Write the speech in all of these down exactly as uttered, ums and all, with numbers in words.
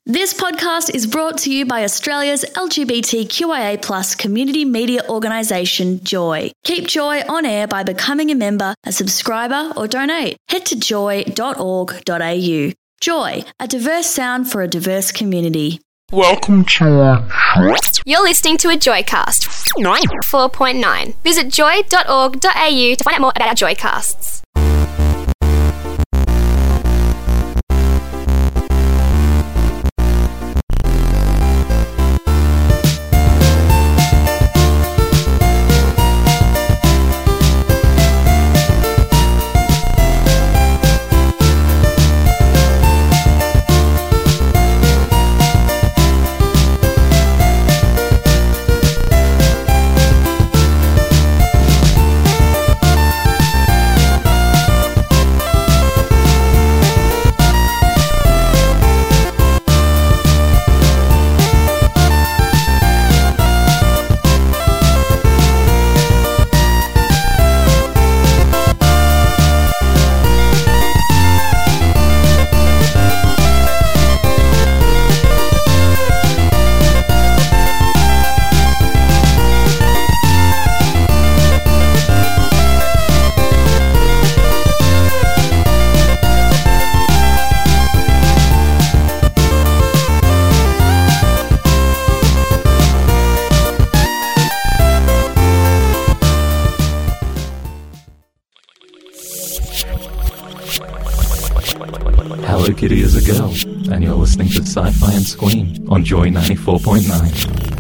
This podcast is brought to you by Australia's L G B T Q I A plus community media organisation, Joy. Keep Joy on air by becoming a member, a subscriber or donate. Head to joy dot org dot a u. Joy, a diverse sound for a diverse community. Welcome to... You're listening to a Joycast ninety-four point nine. Visit joy dot org dot a u to find out more about our Joycasts. Hello Kitty is a girl, and you're listening to Sci-Fi and Scream on Joy ninety-four point nine.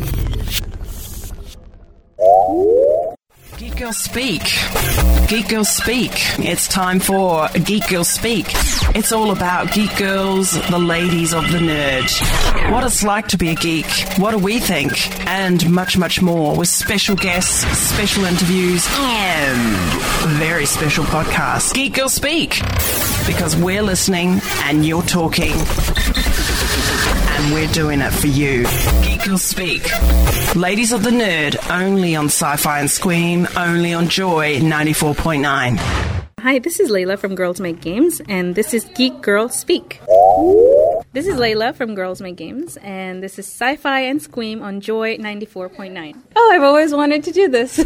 Geek Girl Speak. Geek Girl Speak. It's time for Geek Girl Speak. It's all about geek girls, the ladies of the nerd. What it's like to be a geek, what do we think, and much, much more with special guests, special interviews, and a very special podcast. Geek Girl Speak. Because we're listening and you're talking. And we're doing it for you. Geek Girl Speak. Ladies of the Nerd, only on Sci-Fi and Scream, only on Joy ninety-four point nine. Hi, this is Layla from Girls Make Games, and this is Geek Girl Speak. This is Layla from Girls Make Games, and this is Sci-Fi and Scream on Joy ninety-four point nine. Oh, I've always wanted to do this.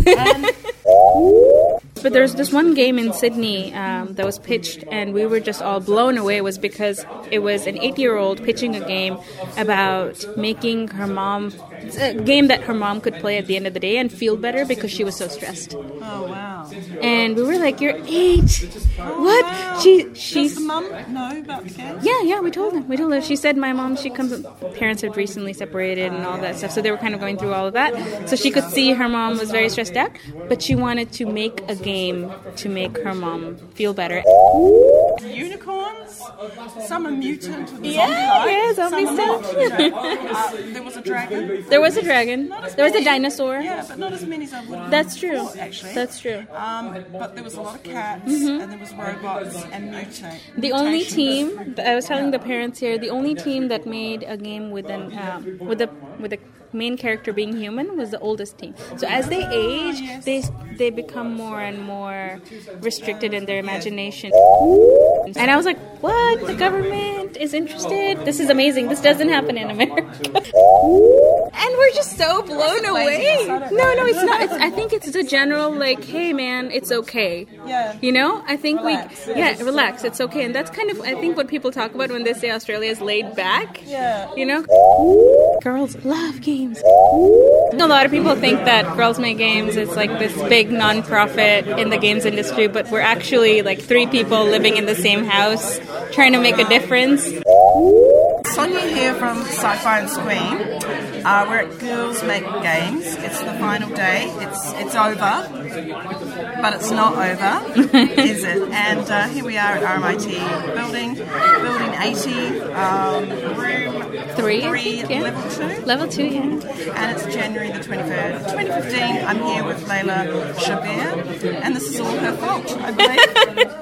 But there's this one game in Sydney um, that was pitched, and we were just all blown away. It was because it was an eight-year-old pitching a game about making her mom, a game that her mom could play at the end of the day and feel better because she was so stressed. Oh, wow. And we were like, "You're eight. Oh, what?" Wow. She, she's. Does the mum know about the game? Yeah, yeah, we told her. We told her. She said, "My mom, she comes. Parents had recently separated and all that stuff, so they were kind of going through all of that. So she could see her mom was very stressed out, but she wanted to make a game to make her mom feel better." Unicorns. Some are mutant with Yeah, zombie-like. yeah, zombie Some are stuff. not, you know. uh, there was a dragon. There was a dragon. There was a dinosaur. Yeah, but not as many as I would have That's true. thought, actually. That's true. Um, but there was a lot of cats, Mm-hmm. and there was robots and mutate. The only mutations. team, I was telling the parents here, the only team that made a game with an um, with the with the main character being human was the oldest team. So as they age, yes. they they become more and more restricted in their imagination. And I was like, what? The government is interested? This is amazing. This doesn't happen in America. And we're just so blown away. No, no, it's not. It's, I think it's the general, like, hey, man, it's okay. Yeah. You know? I think Relax. we, yeah, relax. It's okay. And that's kind of, I think, what people talk about when they say Australia is laid back. Yeah. You know? Girls love games. A lot of people think that Girls Make Games is like this big non-profit in the games industry, but we're actually like three people living in the same house trying to make a difference. Sonia here from Sci-Fi and Scream. Uh, we're at Girls Make Games. It's the final day. It's it's over, but it's not over, is it? And uh, here we are at R M I T building, building eighty, um, room Three, I three, think, yeah. level two. Level two, yeah. And it's January the twenty-third, twenty fifteen. I'm here with Layla Shabir, and this is all her fault, I believe.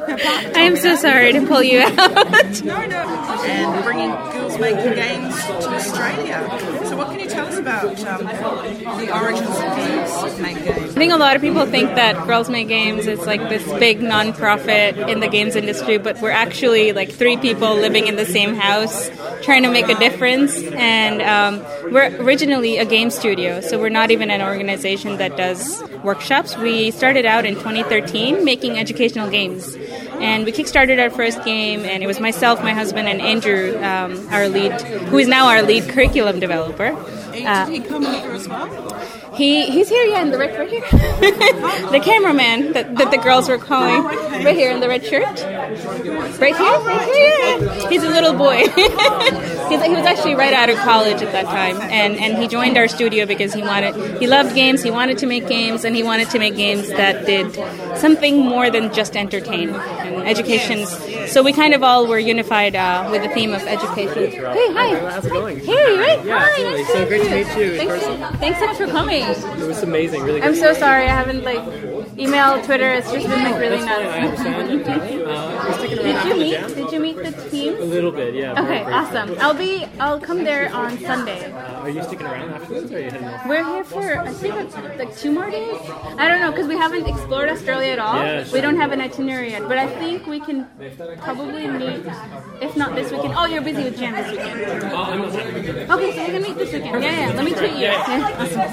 I am so sorry to pull you out. No, no. And bringing Girls Making Games to Australia. So what can you tell us about um, the origins of Girls Make Games? I think a lot of people think that Girls Make Games is like this big non-profit in the games industry, but we're actually like three people living in the same house trying to make a difference. And um, we're originally a game studio, so we're not even an organization that does workshops. We started out in twenty thirteen making educational games. And we kickstarted our first game, and it was myself, my husband, and Andrew, um, our lead, who is now our lead curriculum developer. Uh, Did he come over as well? He he's here, yeah, in the red right here. The cameraman that, that the girls were calling, oh, okay. right here in the red shirt. Right here, right here. Yeah. He's a little boy. He's, he was actually right out of college at that time, and, and he joined our studio because he wanted he loved games, he wanted to make games, and he wanted to make games that did something more than just entertain and education. So we kind of all were unified uh, with the theme of education. Hey, hi. How's it going? Hey, right? Yeah, hi, absolutely. nice So to great to meet meet you in Thanks, person. thanks so much for coming. It was amazing, really good. I'm so sorry, I haven't like email, Twitter. It's just been like really That's nuts. fine, I understand. entirely. Uh, we're sticking Did around you for the meet? jam. Did you meet the team? A little bit, yeah. Very Okay, grateful. awesome. I'll be. I'll come there on Sunday. Uh, are you sticking around afterwards, or are you heading off? We're here for I think it's like two more days. I don't know because we haven't explored Australia at all. Yeah, We sure. don't have an itinerary yet, but I think we can probably meet. If not this weekend. Oh, you're busy with jam this weekend. Oh, I'm not sure. Okay, so we can meet this weekend. Yeah, yeah. Let me tweet you. Yeah.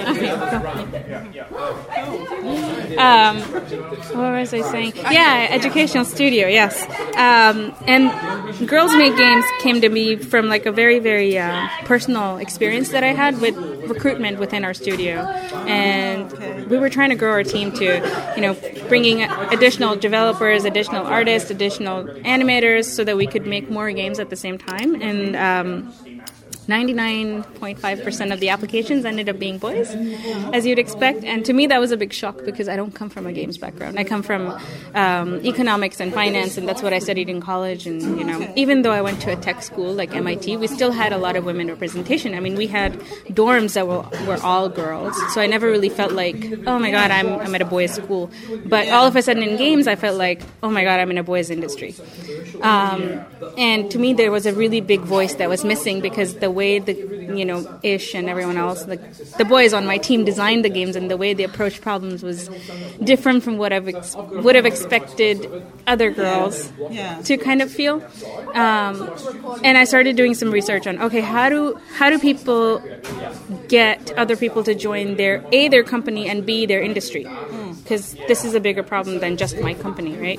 Awesome. Okay, um, what was I saying? Yeah, educational studio. Yes. Um, and Girls Make Games came to me from like a very, very uh, personal experience that I had with recruitment within our studio, and we were trying to grow our team to, you know, bringing additional developers, additional artists, additional animators, so that we could make more games at the same time. And um, ninety-nine point five percent of the applications ended up being boys, as you'd expect. And to me, that was a big shock because I don't come from a games background. I come from um, economics and finance, and that's what I studied in college. And, you know, even though I went to a tech school like M I T, we still had a lot of women representation. I mean, we had dorms that were, were all girls. So I never really felt like, oh my God, I'm, I'm at a boys' school. But all of a sudden in games, I felt like, oh my God, I'm in a boys' industry. Um, and to me, there was a really big voice that was missing because the way the, you know, Ish and everyone else, the, the boys on my team designed the games, and the way they approached problems was different from what I ex- would have expected other girls Yeah. to kind of feel. Um, and I started doing some research on, okay, how do how do people get other people to join their A, their company, and B, their industry? Because this is a bigger problem than just my company, right?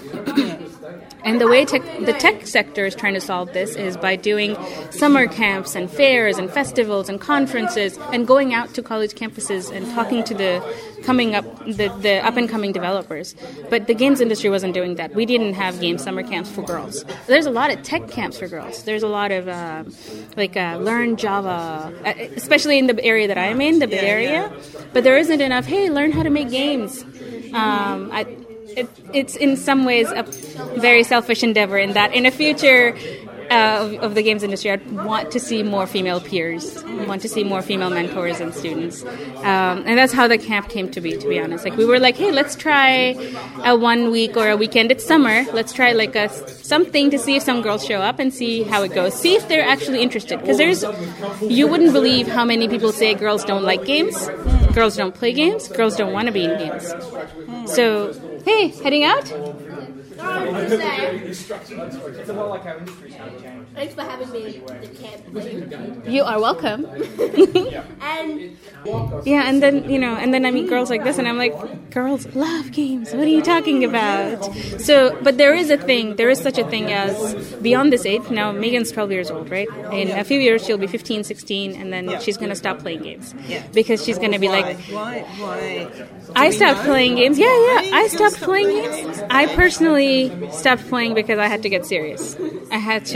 And the way tech, the tech sector is trying to solve this is by doing summer camps and fairs and festivals and conferences and going out to college campuses and talking to the coming up the, the up and coming developers. But the games industry wasn't doing that. We didn't have game summer camps for girls. There's a lot of tech camps for girls. There's a lot of uh, like uh, learn Java, especially in the area that I'm in, the Bay Area. But there isn't enough. Hey, learn how to make games. Um, I, It, it's in some ways a very selfish endeavor in that in the future uh, of, of the games industry, I'd want to see more female peers, want to see more female mentors and students. Um, and that's how the camp came to be, to be honest. Like we were like, hey, let's try a one week or a weekend. It's summer. Let's try like a something to see if some girls show up and see how it goes. See if they're actually interested. Because there's, you wouldn't believe how many people say girls don't like games, girls don't play games, girls don't want to be in games. So, hey, heading out? Thanks for having me at the camp. You are welcome. And Yeah, and then, you know, and then I meet girls like this, and I'm like, girls love games. What are you talking about? So, but there is a thing, there is such a thing as beyond this age. Now, Megan's twelve years old, right? In a few years, she'll be fifteen, sixteen, and then Yeah. she's going to stop playing games. Yeah. Because she's going to be Why? like, Why? Why? I we stopped know? playing games. Yeah, Why yeah. are I you gonna stopped stop playing playing games. I personally stopped playing because I had to get serious. I had to go back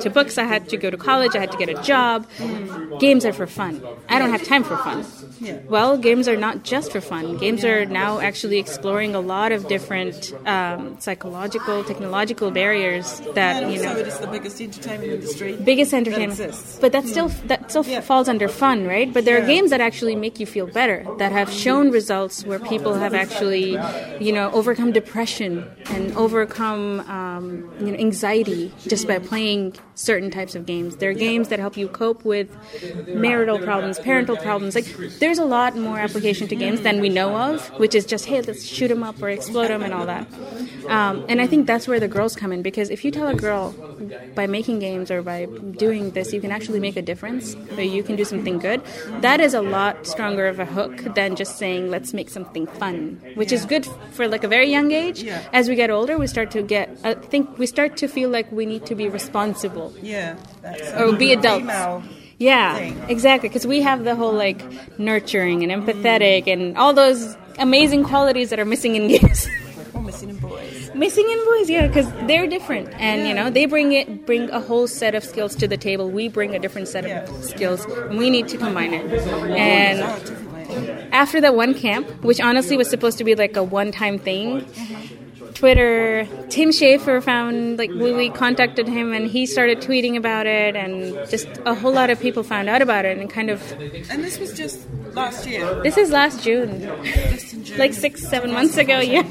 to books, I had to go to college, I had to get a job. Games are for fun. I don't have time for fun. Yeah. Well, games are not just for fun. Games are now actually exploring a lot of different um, psychological, technological barriers that, And you know... also it is the biggest entertainment industry. biggest entertainment, that exists. but that still that still Yeah. falls under fun, right? But there are Yeah. games that actually make you feel better, that have shown results where people have actually, you know, overcome depression and overcome um, you know, anxiety just by playing certain types of games. There are games that help you cope with marital problems, parental problems. Like, there's a lot more application to games than we know of, which is just, hey, let's shoot them up or explode them and all that. Um, and I think that's where the girls come in, because if you tell a girl by making games or by doing this, you can actually make a difference, or you can do something good, that is a lot stronger of a hook than just saying, let's make something fun, which is good for like a very young age. Yeah. As we get older, we start to get, I think we start to feel like we need to be responsible. Yeah. That's Or be adults. female Yeah, thing. exactly, because we have the whole like nurturing and empathetic and all those amazing qualities that are missing in games. Or missing in boys. Missing in boys, yeah, because they're different, and you know they bring it, bring a whole set of skills to the table. We bring a different set Yeah. of skills, and we need to combine it. And Oh, definitely. after that one camp, which honestly was supposed to be like a one-time thing, Twitter, Tim Schafer found, like, we, we contacted him and he started tweeting about it, and just a whole lot of people found out about it, and kind of, And this was just last year. this is last June, Just in June. like six, seven months ago, yeah.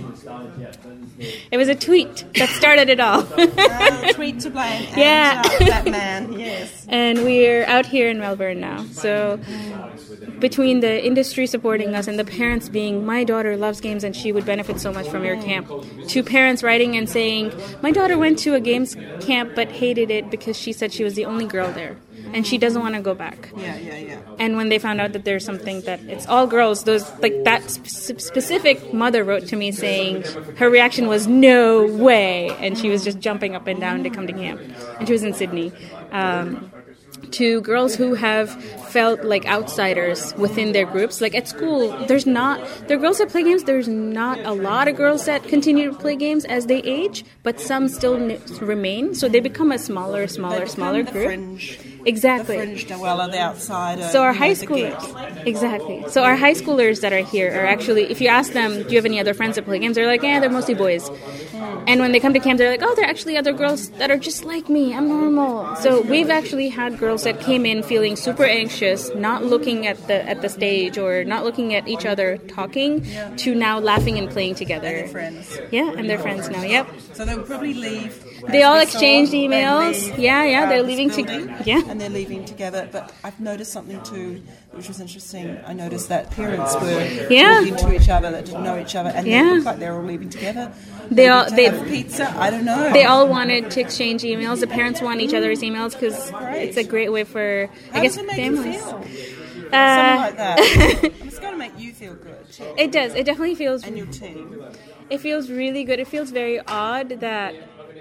It was a tweet that started it all. Uh, tweet to blame. And, Yeah. uh, that man, yes. And we're out here in Melbourne now. So between the industry supporting us and the parents being, my daughter loves games and she would benefit so much from your camp, to parents writing and saying, my daughter went to a games camp but hated it because she said she was the only girl there and she doesn't want to go back. Yeah, yeah, yeah. And when they found out that there's something that it's all girls, those like that sp- specific mother wrote to me saying her reaction was no way, and she was just jumping up and down to come to camp, and she was in Sydney. Um, to girls who have felt like outsiders within their groups. Like at school, there's not, there are girls that play games, there's not a lot of girls that continue to play games as they age, but some still n- remain, so they become a smaller, smaller, They become smaller the group. Fringe, Exactly. the fringe dweller, the outsider. So our you know, high the schoolers, geek. exactly. So our high schoolers that are here are actually, if you ask them, do you have any other friends that play games? They're like, yeah, they're mostly boys. And when they come to camp, they're like, oh, there are actually other girls that are just like me. I'm normal. So we've actually had girls that came in feeling super anxious, not looking at the at the stage or not looking at each other talking, to now laughing and playing together. And their friends. Yeah, and they're friends now. Yep. So they'll probably leave. They as all we exchanged saw, they emails. leave, Yeah, yeah, uh, they're this leaving to- building, yeah. and they're leaving together. But I've noticed something too, which was interesting. I noticed that parents were Yeah. talking to each other that didn't know each other, and Yeah. they looked like they were all leaving together. They Maybe all- to they- have pizza. I don't know. They all wanted to exchange emails. The parents want each other's emails because it's a great way for, How I guess, does it make you families. feel? Something Uh, like that. It's got to make you feel good too, it does. It definitely feels. and your team. It feels really good. It feels very odd that,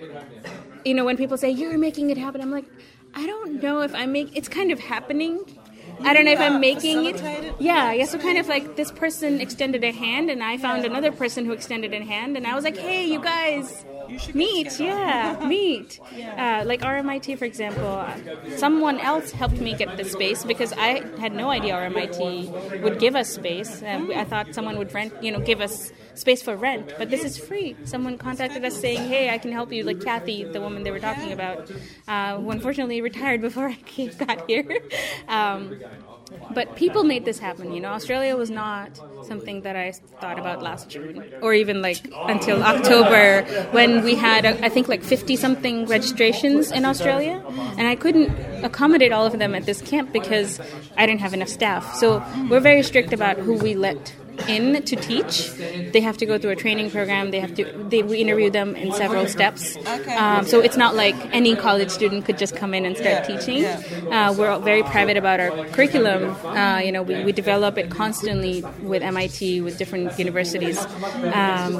you know, when people say you're making it happen, I'm like, I don't know if I make. It's kind of happening. I don't know if Uh, I'm making it. facilitate it? Yeah, yeah. So kind of like this person extended a hand, and I found another person who extended a hand, and I was like, hey, you guys. You should get Meet, together. yeah, meet. Uh, like R M I T, for example, uh, someone else helped me get the space because I had no idea R M I T would give us space. Uh, I thought someone would rent, you know, give us space for rent, but this is free. Someone contacted us saying, "Hey, I can help you." Like Kathy, the woman they were talking about, uh, who unfortunately retired before I came, got here. Um, But people made this happen, you know. Australia was not something that I thought about last June, or even like until October, when we had, uh, I think, like fifty-something registrations in Australia, and I couldn't accommodate all of them at this camp because I didn't have enough staff. So we're very strict about who we let in to teach. They have to go through a training program. They have to. They we interview them in several steps. Okay. Um, so it's not like any college student could just come in and start Yeah, teaching. yeah. Uh, we're very private about our curriculum. Uh, you know, we, we develop it constantly with M I T, with different universities. Um,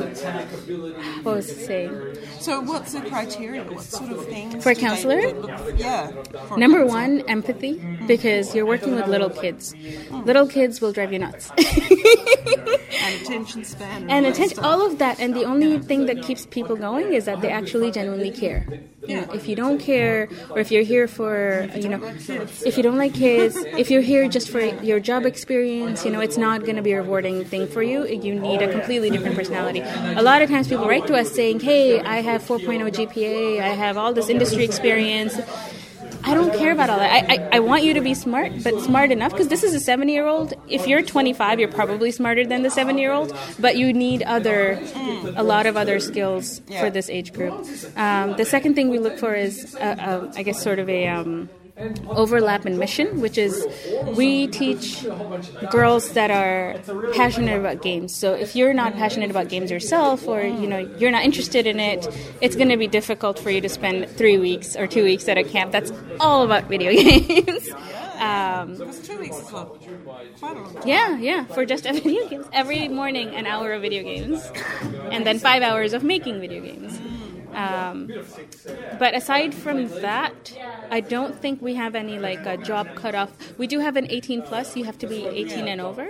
what was it saying? So what's the criteria? What sort of things For a do they counselor? look- yeah. for a Number counselor. one, empathy, because you're working with little kids. Little kids will drive you nuts. and attention span. And, and all that attention, stuff. all of that. And the only thing that keeps people going is that they actually genuinely care. You know, if you don't care, or if you're here for, you know, if you don't like kids, if you're here just for your job experience, you know, it's not going to be a rewarding thing for you. You need a completely different personality. A lot of times people write to us saying, hey, I have four point oh G P A, I have all this industry experience. I don't care about all that. I, I, I want you to be smart, but smart enough, because this is a seventy-year-old. If you're twenty-five, you're probably smarter than the seventy-year-old, but you need other, a lot of other skills Yeah. for this age group. Um, the second thing we look for is, uh, uh, I guess, sort of a... Um, overlap in mission, which is we teach girls that are passionate about games. So if you're not passionate about games yourself, or you know you're not interested in it, it's going to be difficult for you to spend three weeks or two weeks at a camp that's all about video games. Um, Because two weeks is like quite a long time. yeah, yeah, for just a video games. Every morning, an hour of video games, and then five hours of making video games. Um, but aside from that, I don't think we have any like a job cutoff. We do have an eighteen plus. You have to be eighteen and over,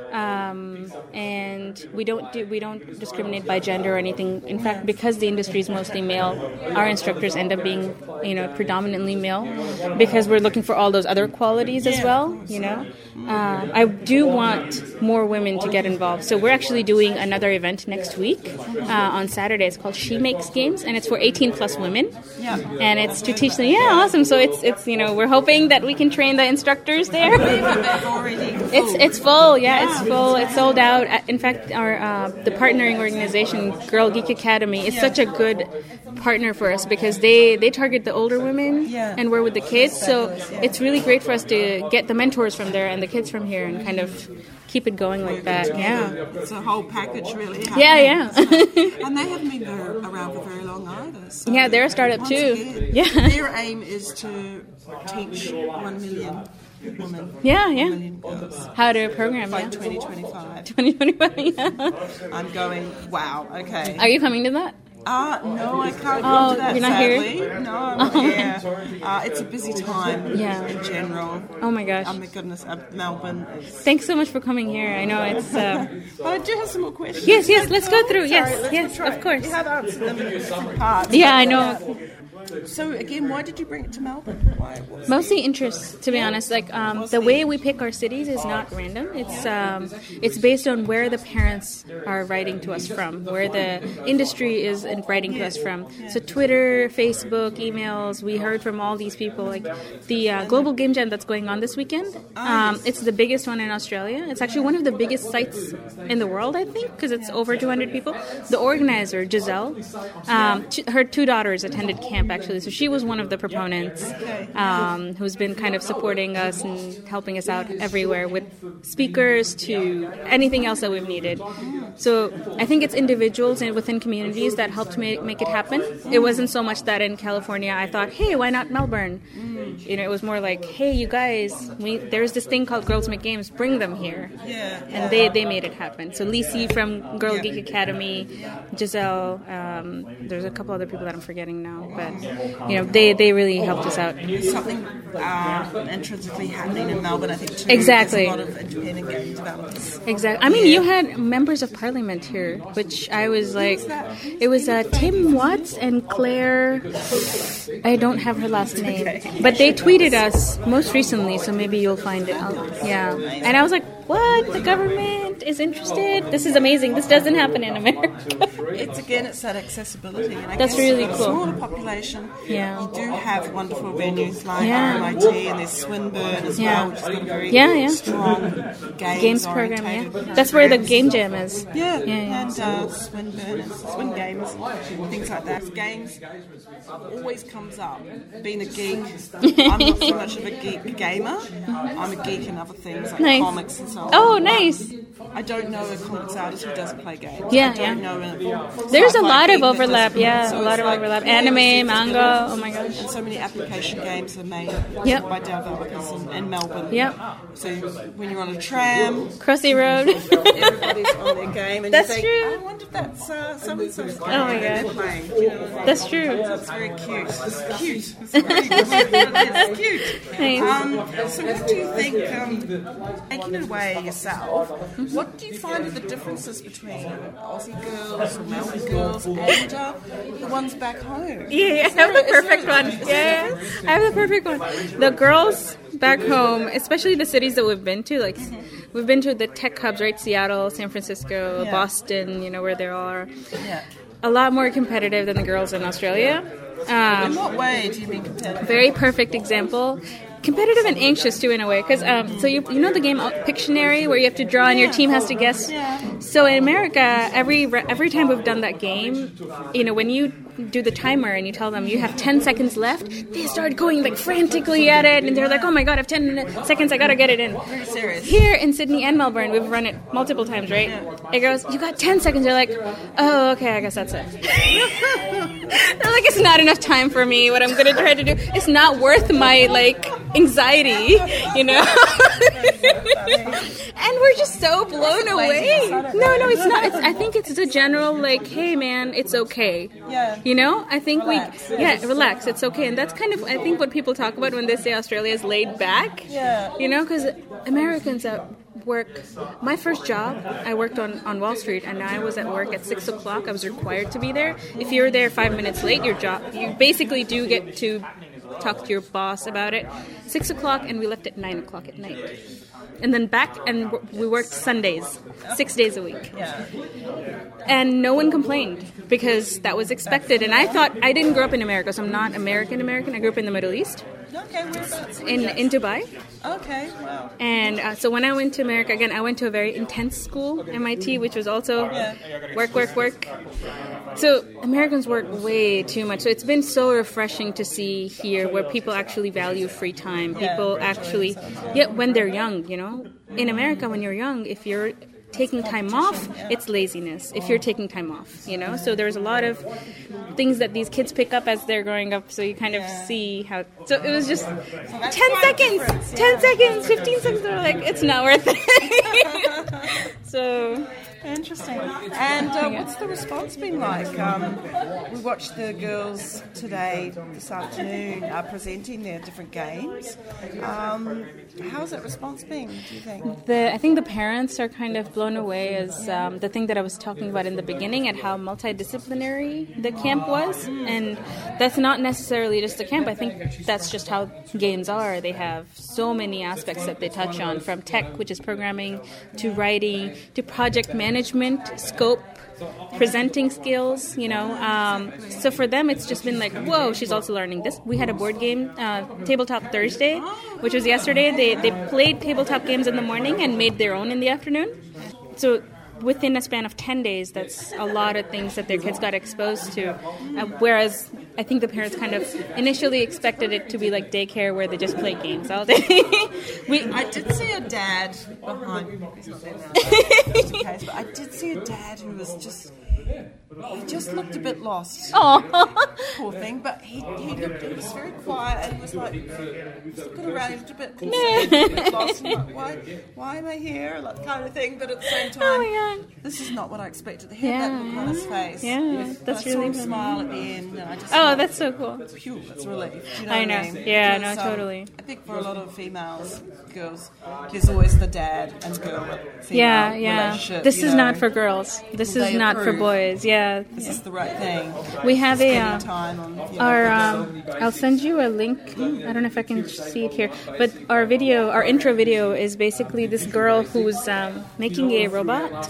um, and we don't do we don't discriminate by gender or anything. In fact, because the industry is mostly male, our instructors end up being you know predominantly male, because we're looking for all those other qualities as well. You know, uh, I do want more women to get involved. So we're actually doing another event next week uh, on Saturday. It's called She Makes Games. And it's for eighteen plus women. Yeah. And it's to teach them. Yeah, awesome. So it's it's you know we're hoping that we can train the instructors there. They've already full. It's it's full. Yeah, it's full. It's sold out. In fact, our uh, the partnering organization, Girl Geek Academy, is Yeah. such a good partner for us, because they they target the older women Yeah. and we're with the kids. So Fabulous, yeah. it's really great for us to get the mentors from there and the kids from here and kind of keep it going like that. Yeah. It's a whole package, really. Yeah, yeah. And they haven't been there around for very long either. So Yeah, they're a startup once too. again, Yeah. Their aim is to teach one million women. Yeah, yeah. One million girls. How to program, By yeah. twenty twenty-five. twenty twenty-five, yeah. I'm going, wow, okay. Are you coming to that? Uh, no, I can't Oh, go to that, you're not sadly. here? No, I'm not here. Uh, it's a busy time Yeah. in general. Oh my gosh. Oh my goodness, uh, Melbourne is... Thanks so much for coming here. I know it's... Uh... But I do have some more questions. Yes, yes, let's go through. Sorry, Yes, let's yes, try. of course. You have answered them in different parts. Yeah, I know. So again, why did you bring it to Melbourne? Why? What's Mostly interest, to be honest. Like um, the way we pick our cities is not random. It's um, it's based on where the parents are writing to us from, where the industry is in- writing to us from. So Twitter, Facebook, emails. We heard from all these people. Like the uh, Global Game Jam that's going on this weekend. Um, it's the biggest one in Australia. It's actually one of the biggest sites in the world, I think, because it's over two hundred people. The organizer, Giselle, um, t- her two daughters attended camp actually, so she was one of the proponents, um, who's been kind of supporting us and helping us out everywhere with speakers to anything else that we've needed. So I think it's individuals and within communities that helped make make it happen. It wasn't so much that in California I thought, hey, why not Melbourne? You know, it was more like, hey, you guys, we, there's this thing called Girls Make Games, bring them here. Yeah. And they, they made it happen. So Lisi from Girl Geek Academy, Giselle, um, there's a couple other people that I'm forgetting now, but you know, they, they really helped us out. There's something uh, intrinsically happening in Melbourne, I think, too. Exactly. There's a lot of independent game developers. Exactly. I mean, you had members of parliament here, which I was like, it was uh, Tim Watts and Claire, I don't have her last name, but they tweeted us most recently, so maybe you'll find it. I'll, yeah. And I was like, what? The government is interested? This is amazing. This doesn't happen in America. It's again, it's that accessibility. And I That's guess really a cool. Smaller population. Yeah. You do have wonderful venues like Yeah. R M I T, and there's Swinburne as Yeah. well, which has got a very Yeah, yeah. strong games, Games program, orientated yeah. That's where the programs. game jam is. Yeah, Yeah, yeah. and uh, Swinburne and Swin Games, things like that. Games always comes up. Being a geek, I'm not so much of a geek gamer. I'm a geek in other things like Nice. comics and so on. Oh, nice. I don't know a comics artist who doesn't play games. Yeah, I don't yeah. know a There's a sci-fi lot geek of that overlap, doesn't- yeah, so a lot it's of like, overlap. yeah, Anime, it's- manga, oh my gosh. And so many application games are made Yep. by developers in, in Melbourne. Yep. So when you're on a tram, Crossy Road. everybody's on their game, and That's you think, true. I wonder if that's uh, so and so's game Oh my that they're gosh. playing. You know what I mean? That's true. So it's very cute. It's cute. It's, very, it's cute. Nice. Um, so what do you think, um, taking it away, play yourself. What do you find are the differences between Aussie girls or Melbourne girls and uh, the ones back home? Yeah, yeah, I have the perfect one. Yeah, yeah, I have the perfect one. The girls back home, especially the cities that we've been to, like mm-hmm. we've been to the tech hubs, right? Seattle, San Francisco, yeah. Boston, you know, where they are. Yeah. A lot more competitive than the girls in Australia. Um, in what way do you mean competitive? Very perfect example. Competitive and anxious too, in a way, because um, so you you know the game Pictionary, where you have to draw and your team has to guess. Yeah. So in America, every every time we've done that game, you know, when you do the timer and you tell them you have ten seconds left, they start going like frantically at it, and they're like, "Oh my god, I have ten seconds, I gotta get it in." Very serious. Here in Sydney and Melbourne, we've run it multiple times, right? Yeah. It goes, "You got ten seconds." You're like, "Oh, okay, I guess that's it." They're like, "It's not enough time for me. What I'm gonna try to do, it's not worth my like." anxiety, you know. And we're just so blown away. No, no, it's not. It's, I think it's the general like, hey man, it's okay. Yeah. You know, I think relax. we, yeah, relax, it's okay. And that's kind of, I think, what people talk about when they say Australia is laid back. Yeah. You know, because Americans at work, my first job, I worked on, on Wall Street, and I was at work at six o'clock. I was required to be there. If you're there five minutes late, your job, you basically do get to talk to your boss about it. Six o'clock, and we left at nine o'clock at night. And then back, and we worked Sundays, six days a week. Yeah. And no one complained, because that was expected. And I thought, I didn't grow up in America, so I'm not American-American. I grew up in the Middle East. Okay, whereabouts? In, in Dubai. Okay, wow. And uh, so when I went to America, again, I went to a very intense school, M I T, which was also yeah. work, work, work. So Americans work way too much. So it's been so refreshing to see here where people actually value free time. People actually, yeah, when they're young, you know. In America, when you're young, if you're taking time off, it's laziness. If you're taking time off, you know. So there's a lot of things that these kids pick up as they're growing up. So you kind of see how. So it was just ten seconds, ten seconds, fifteen seconds. They're like, it's not worth it. So. Interesting. And uh, what's the response been like? Um, we watched the girls today, this afternoon, uh, presenting their different games. Um, how's that response been, do you think? The, I think the parents are kind of blown away as um, the thing that I was talking about in the beginning, at how multidisciplinary the camp was. And that's not necessarily just a camp. I think that's just how games are. They have so many aspects that they touch on, from tech, which is programming, to writing, to project management. Management, scope, presenting skills, you know. Um, so for them, it's just been like, whoa, she's also learning this. We had a board game, uh, Tabletop Thursday, which was yesterday. They, they played tabletop games in the morning and made their own in the afternoon. So within a span of ten days, that's a lot of things that their kids got exposed to. Uh, whereas I think the parents kind of initially expected it to be like daycare, where they just play games all day. we, I did see a dad behind me. He's not there now, just in case, but I did see a dad who was just... He just looked a bit lost. Oh, poor thing. But he he, looked, he was very quiet, and he was like, just looking around, he was a bit, concerned, a bit lost. And like, why, why am I here? Like, kind of thing. But at the same time, oh my God, this is not what I expected. He had yeah, that look on his face. Yeah, that's I really saw him cool. smile at the end. And I just oh, thought, that's so cool. Phew, that's a relief. Do you know I what know. I mean? Yeah, Because, no, um, totally. I think for a lot of females, girls, there's always the dad and girl female yeah, yeah. relationship. This you is know. not for girls. This Will is they not for approve? boys. Yeah. This is the right thing. We have a uh, time on, you know, our. Um, I'll send you a link. I don't know if I can see it here, but our video, our intro video, is basically this girl who's um, making a robot,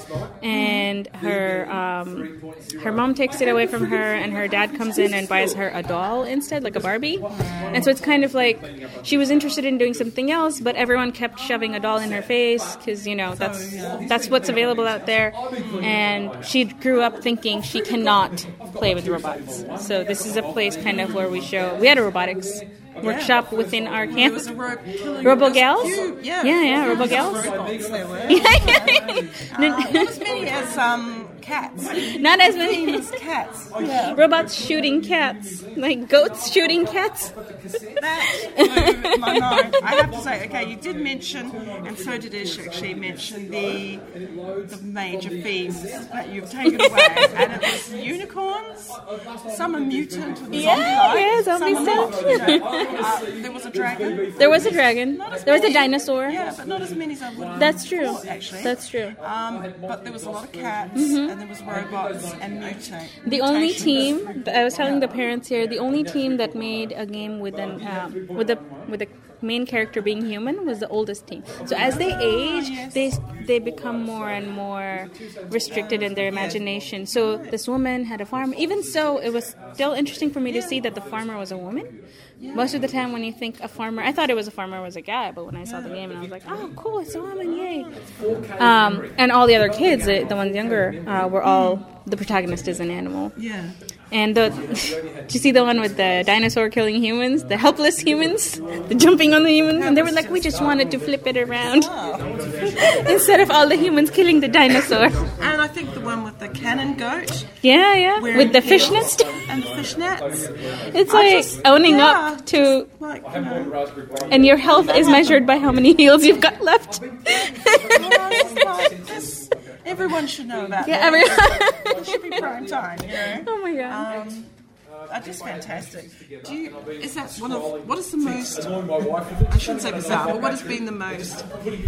and her um, her mom takes it away from her, and her dad comes in and buys her a doll instead, like a Barbie. And so it's kind of like she was interested in doing something else, but everyone kept shoving a doll in her face because, you know, that's that's what's available out there. And she grew up thinking she cannot play with robots. So this is a place kind of where we show. We had a robotics workshop within our camp. It was a ro- Robo Gals? Yeah, yeah, yeah, Robo Gals. Robots there were. Yeah, yeah. uh, not as many as um, cats. Not as many Themes cats. Yeah. robots shooting cats, like goats shooting cats. That blew my mind. I have to say, okay, you did mention, and so did Ish actually mention the the major themes that you've taken away, and it was unicorns. Some are mutant with Yeah, zombie-like, yeah, zombie some are stuff. not, you know. uh, there was a dragon. There was a dragon. Not as There was a many. dinosaur. Yeah, but not as many as I would have That's true. thought, actually. That's true. Um, but there was a lot of cats, Mhm. and there was robots and mutant. The only mutations. team, I was telling the parents here, the only team that made a game with an um, with the with the main character being human was the oldest team. So as they age, they they become more and more restricted in their imagination. So this woman had a farm. Even so, it was still interesting for me to see that the farmer was a woman. Most of the time when you think a farmer, I thought it was a farmer was a guy, but when I saw the game and I was like, oh, cool, it's a woman, yay. Um, and all the other kids, the, the ones younger, uh, were all, the protagonist is an animal. Yeah. And the, did you see the one with the dinosaur killing humans, the helpless humans, the jumping on the humans? And they were like, we just wanted to flip it around instead of all the humans killing the dinosaur. And I think the one with the cannon goat. Yeah, yeah, wearing with the heels fishnets. And the fishnets. It's I like just- owning yeah, up to, like, you know. and your health is measured by how many heals you've got left. Like, this, everyone should know about Yeah, that. everyone. It should be prime time, you know. Oh my god. Um, are just fantastic. Do you, is that one of, what is the most, I shouldn't say bizarre, but what has been the most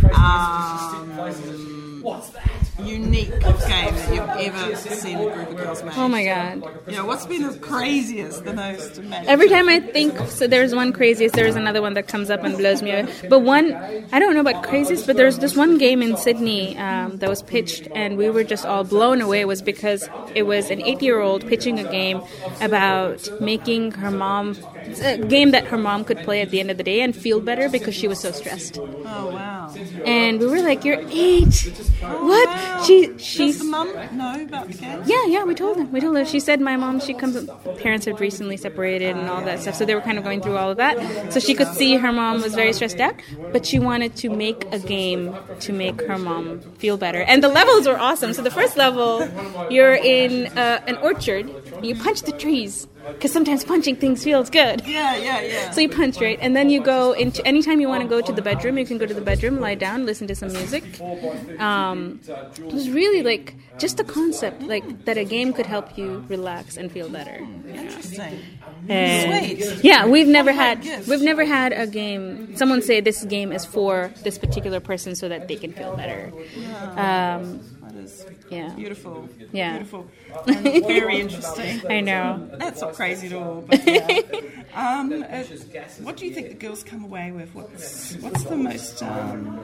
um, unique game that you've ever seen a group of girls make? Oh my god. You know, what's been the craziest, the most amazing? Every time I think, so there's one craziest, there's another one that comes up and blows me away. But one, I don't know about craziest, but there's this one game in Sydney um, that was pitched and we were just all blown away was because it was an eight-year-old pitching a game about making her mom, a game that her mom could play at the end of the day and feel better because she was so stressed. Oh, wow. And we were like, you're eight. Oh, What? wow. She, she's... Does the mum know about the game? Yeah, yeah, we told her. We told her. She said my mom, she comes, parents had recently separated and all that stuff, so they were kind of going through all of that. So she could see her mom was very stressed out, but she wanted to make a game to make her mom feel better. And the levels were awesome. So the first level, you're in uh, an orchard, and you punch the trees. Because sometimes punching things feels good. Yeah, yeah, yeah. So you punch, right? And then you go into, anytime you want to go to the bedroom, you can go to the bedroom, lie down, listen to some music. Um, it was really like, just the concept, like, that a game could help you relax and feel better. Interesting. And Sweet. yeah, we've never What had, gifts? we've never had a game, someone say this game is for this particular person so that they can feel better. Um, That is yeah. beautiful. Yeah. Beautiful. And very interesting. I know. That's not crazy at all. But yeah. um, uh, what do you think the girls come away with? What's what's the most um,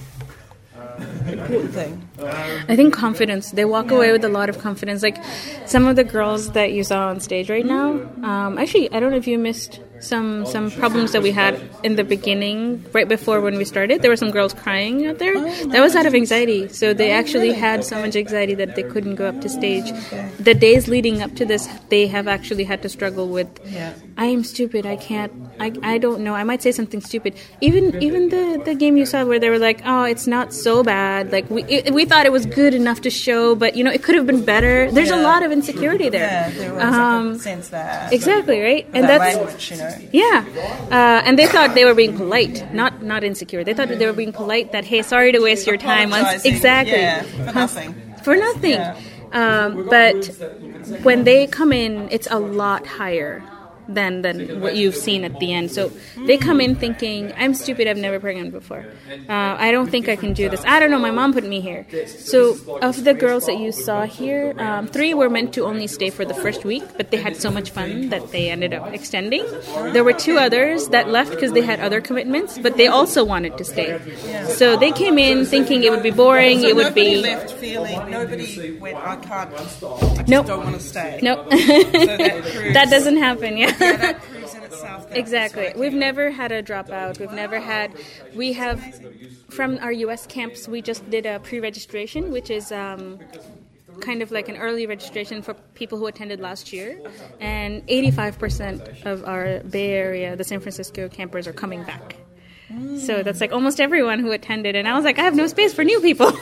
important thing? I think confidence. They walk away with a lot of confidence. Like some of the girls that you saw on stage right now. Um, actually, I don't know if you missed some some problems that we had in the beginning, right before when we started. There were some girls crying out there. That was out of anxiety. So they actually had so much anxiety that they couldn't go up to stage. The days leading up to this, they have actually had to struggle with. Yeah. I am stupid. I can't. I, I don't know. I might say something stupid. Even even the, the game you saw where they were like, oh, it's not so bad. Like we it, we thought it was good enough to show, but you know it could have been better. There's a Yeah. lot of insecurity there. Yeah, there was Um, like a sense that. Exactly right, and that that's language, you know. yeah. Uh, and they thought they were being polite, not not insecure. They thought that they were being polite. That hey, sorry to waste your time. Once, Apologizing, exactly. yeah, for nothing. For nothing. Yeah. Um, but when they come in, it's a lot higher than than what you've seen at the end. So they come in thinking, I'm stupid, I've never pregnant before. Uh, I don't think I can do this. I don't know, my mom put me here. So of the girls that you saw here, um, three were meant to only stay for the first week, but they had so much fun that they ended up extending. There were two others that left because they had other commitments, but they also wanted to stay. So they came in thinking it would be boring, So it would nobody be... left feeling, nobody went, I can't, I just Nope. don't want to stay. Nope. that proves- That doesn't happen, yeah. Yeah, that proves in itself that Exactly. it's We've working. never had a dropout. We've never had. We have from our U S camps. We just did a pre-registration, which is um, kind of like an early registration for people who attended last year, and eighty-five percent of our Bay Area, the San Francisco campers, are coming back. So that's like almost everyone who attended, and I was like, I have no space for new people.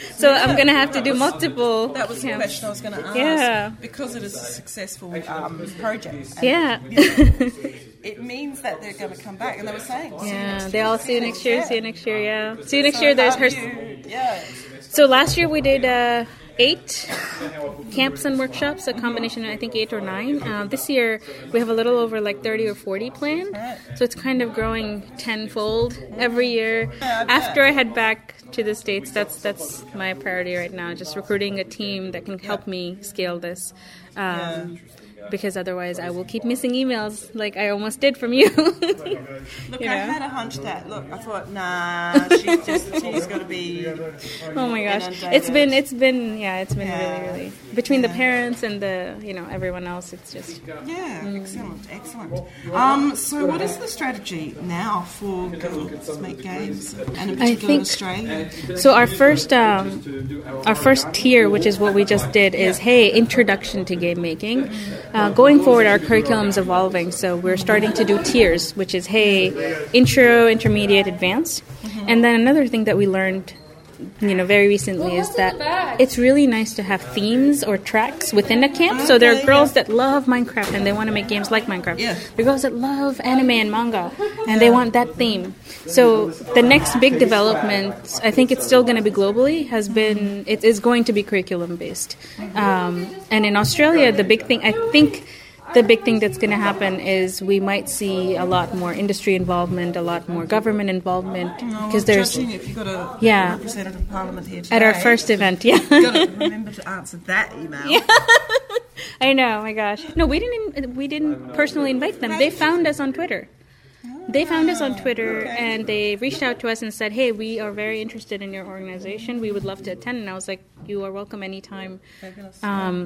So I'm going to have to do multiple That was the camps. question I was going to ask. Yeah. Because it is a successful um, project. And, Yeah. you know, it means that they're going to come back, and they were saying, see you Yeah, next they year, all see you next year, Yeah. see you next year, yeah. See you next So year, there's how her... do you- yeah. So last year we did uh, eight camps and workshops, a combination of I think eight or nine. Uh, this year we have a little over like thirty or forty planned. So it's kind of growing tenfold every year. After I head back to the States, that's that's my priority right now, just recruiting a team that can help me scale this. Um, because otherwise I will keep missing emails like I almost did from you. Look, You I know? had a hunch that, look, I thought, nah, she's just, she's going to be... Oh my gosh, inundated. it's been it's been yeah, it's been Yeah. really really between the Yeah. parents and the you know everyone else. It's just Yeah, excellent, excellent. Um, so what is the strategy now for Girls Make Games, and in I particular in think Australia? so. Our first um, our first tier, which is what we just did, is hey, introduction to game making. Uh, going forward, our curriculum's evolving, so we're starting to do tiers, which is hey, intro, intermediate, advanced, and then another thing that we learned. You know, very recently is that it's really nice to have themes or tracks within a camp. So there are Okay, girls yeah. that love Minecraft and they want to make games like Minecraft. Yeah. There are girls that love anime and manga and they want that theme. So the next big development, I think it's still going to be globally, has been, it is going to be curriculum based. Um, and in Australia, the big thing, I think the big thing that's going to happen is we might see a lot more industry involvement, a lot more government involvement, because there's Judging if you've got a Yeah. representative of Parliament here today, at our first event, yeah. you've got to remember to answer that email. I know, my gosh. No, we didn't. We didn't personally invite them. They found us on Twitter. They found us on Twitter and they reached out to us and said, "Hey, we are very interested in your organization. We would love to attend." And I was like, "You are welcome anytime." Um,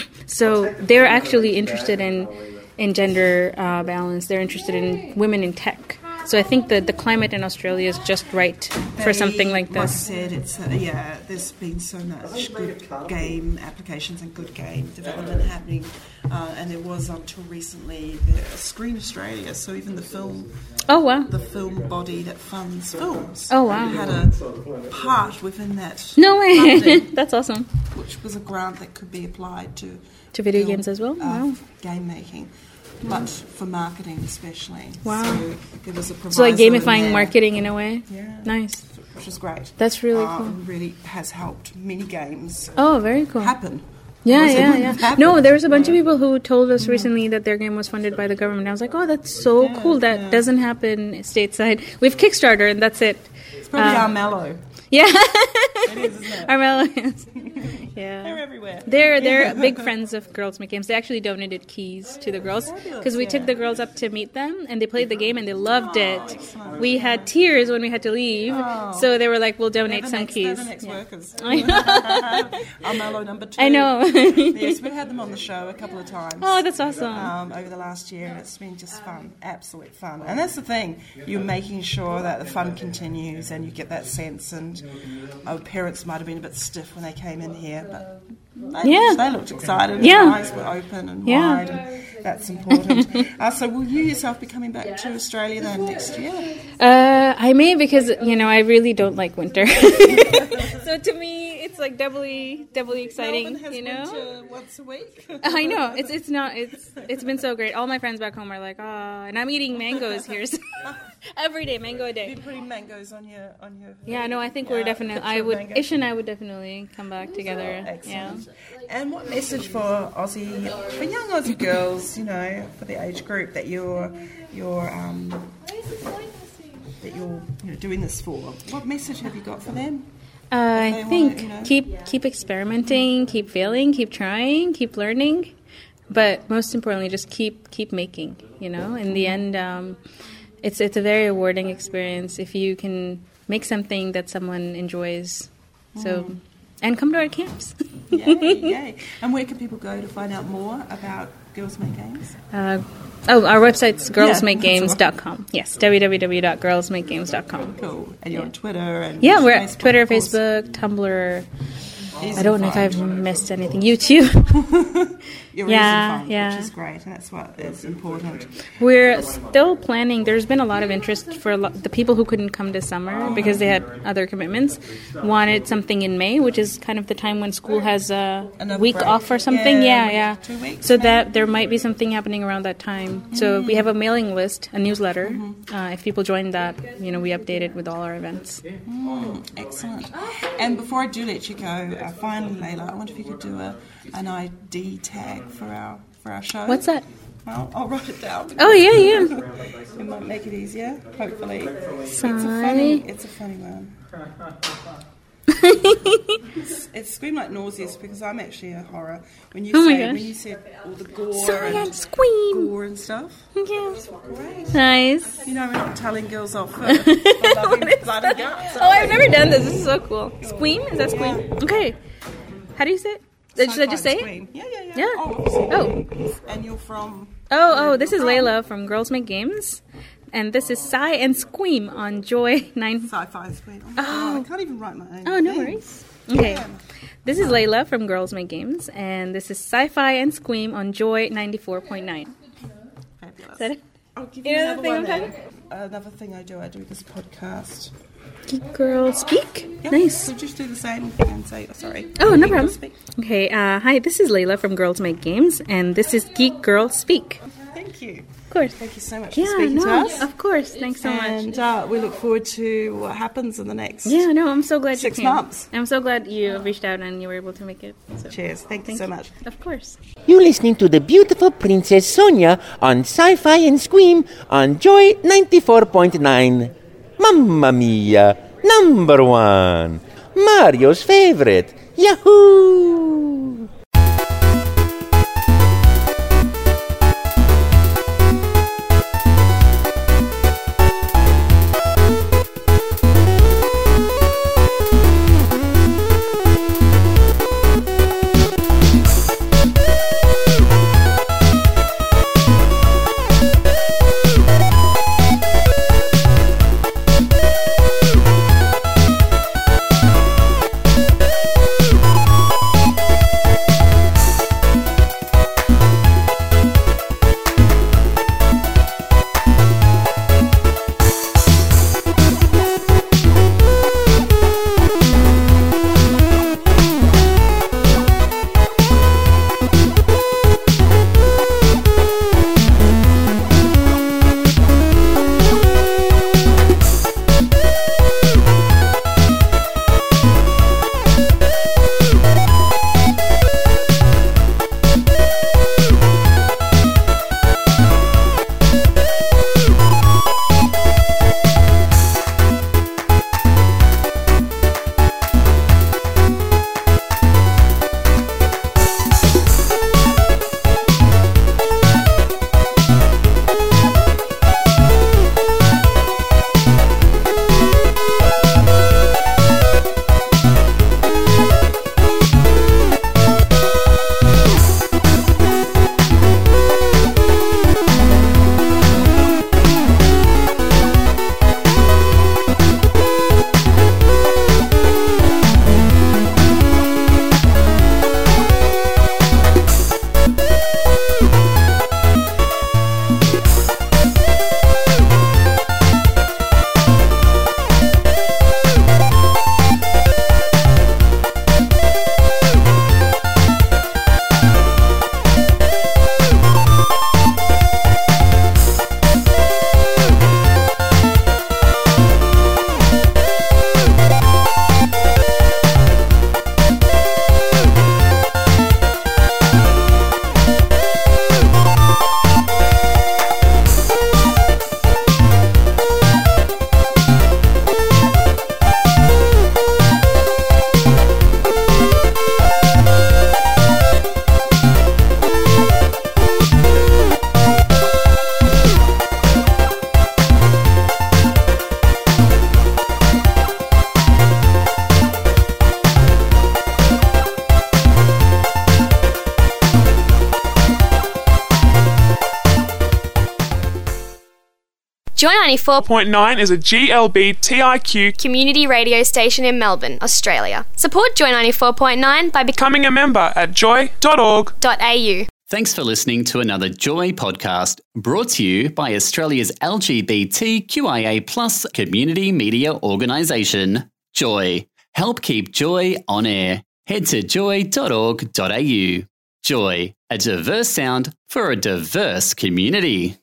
so they're actually interested in in gender uh, balance. They're interested in women in tech. So I think that the climate in Australia is just right for They- something like Like I this. said, it's uh, yeah. There's been so much good game applications and good game development happening, uh, and there was until recently the Screen Australia. So even the film, Oh wow! the film body that funds films, Oh, wow. had a part within that. No way! funding, That's awesome. which was a grant that could be applied to To video film, games as well? uh, Wow. game making. But for marketing especially. Wow. So there was a So like proviso in gamifying there, marketing in a way. Yeah. Nice. which is great. That's really um, cool. Really has helped mini games Oh, very cool. happen. Yeah, Otherwise they yeah, wouldn't yeah. have happened. No, there was a bunch of people who told us recently that their game was funded by the government. I was like, oh, that's so cool. That yeah. doesn't happen stateside. We have Kickstarter, and that's it. It's probably Um, Armello. Yeah, It is, isn't it? Armello is. Yeah. They're everywhere. They're they're big friends of Girls Make Games. They actually donated keys to the girls because we took the girls up to meet them and they played the game and they loved it. We had tears when we had to leave, so they were like, "We'll donate They're the some next, keys." They're the next Yeah. workers. I know. Armello number two. I know. Yes, we've had them on the show a couple of times. Oh, that's awesome. Um, over the last year, and it's been just fun, absolute fun. And that's the thing, you're making sure that the fun continues and you get that sense. And our parents might have been a bit stiff when they came in here, but they, Yeah. they looked excited. Yeah. Their eyes were open and Yeah. wide, and that's important. uh, so will you yourself be coming back to Australia then next year? Uh, I may because you know I really don't like winter. So to me, it's like doubly doubly exciting. Melbourne has You know. winter once a week. I know it's it's not it's it's been so great. All my friends back home are like, ah, and I'm eating mangoes here so every day, mango a day. You're putting mangoes on your on your. Yeah, no, I think Yeah, we're definitely. picture I of would mango. Ish and I would definitely come back together. Excellent. And what message for Aussie, for young Aussie girls, you know, for the age group that you're you're um, that you're you know, doing this for? What message have you got for them? Yeah. Uh, If I they think wanna, you know- keep keep experimenting, keep failing, keep trying, keep learning, but most importantly, just keep keep making. You know, in the end, um, it's it's a very rewarding experience if you can make something that someone enjoys. So, and come to our camps. Yay, yay. And where can people go to find out more about Girls Make Games? Uh, oh, our website's girls make that's games dot com. Yes, w w w dot girls make games dot com. Cool. And you're on Twitter and Yeah, we're at Facebook, Twitter, of course. Facebook, Tumblr. Easy I don't know to if I've find. missed anything. You too. You're Yeah, easy to find, yeah. which is great, and that's what is important. We're still planning. There's been a lot of interest for a lot, the people who couldn't come this summer because they had other commitments. Wanted something in May, which is kind of the time when school has a Another week break. off or something. Yeah, Yeah, yeah. two weeks, so maybe. that there might be something happening around that time. So we have a mailing list, a newsletter. Mm-hmm. Uh, if people join that, you know, we update it with all our events. Mm, excellent. And before I do let you go, uh, finally, Layla, I wonder if you could do a an I D tag for our for our show. What's that? Well, I'll write it down. Oh yeah, yeah. It might make it easier, hopefully. It's a Sigh. funny. It's a funny one. it's, it's Scream Like Nauseous because I'm actually a horror. When you Oh my say gosh. when you said all the gore Sigh and and scream. gore and stuff. Yes. Great. Nice. You know, we're not telling girls off for, for loving blood and guts. Oh, I've never done this. This is so cool. Squeam? Is that squeam? Okay. How do you say it? Did I just say it? Scream. Yeah, yeah, yeah. Yeah. Oh, Oh. and you're from. Oh, oh, this is Layla from Girls Make Games. And this is Sigh and Squeam on Joy nine. Sci-fi Scream. Oh, Oh. I can't even write my own. Oh, no name. worries. Okay. Yeah. This is Layla from Girls Make Games. And this is Sci-Fi and Squeam on Joy ninety-four point nine. Fabulous. Is that it? I'll give You you know another the thing one I'm then. Another thing I do, I do this podcast. Geek Girl Speak? Yep. Nice. So just do the same and say, oh, sorry. Oh, no Geek Girl problem. Speak. Okay, uh, hi, this is Layla from Girls Make Games. And this is Geek Girl Speak. Thank you. Of course. Thank you so much Yeah, for speaking no, to us. of course. Thanks so much. And uh, we look forward to what happens in the next. Yeah, no, I'm so glad Six you came. months. I'm so glad you reached out and you were able to make it. So. Cheers. Thank you so much. Of course. You're listening to the beautiful Princess Sonia on Sci-Fi and Scream on Joy ninety-four point nine. Mamma mia! Number one! Mario's favorite! Yahoo! Joy ninety-four point nine is a G L B T I Q community radio station in Melbourne, Australia. Support Joy ninety-four point nine by becoming a member at joy dot org dot a u. Thanks for listening to another Joy podcast, brought to you by Australia's L G B T Q I A plus community media organisation, Joy. Help keep Joy on air. Head to joy dot org dot a u. Joy, a diverse sound for a diverse community.